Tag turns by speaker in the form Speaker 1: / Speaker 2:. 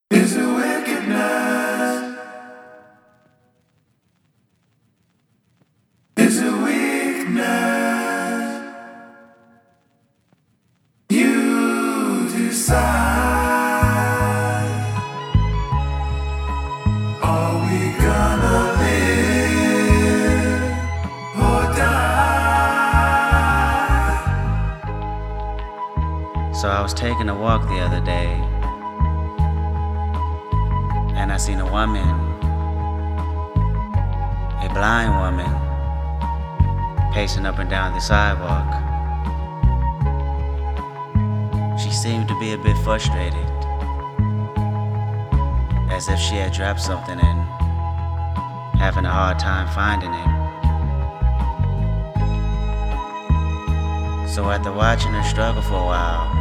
Speaker 1: Is it wickedness? Is it weakness? You decide. Are we gonna live or die?
Speaker 2: So I was taking a walk the other day, and I seen a woman, a blind woman, pacing up and down the sidewalk. She seemed to be a bit frustrated, as if she had dropped something and having a hard time finding it. So after watching her struggle for a while,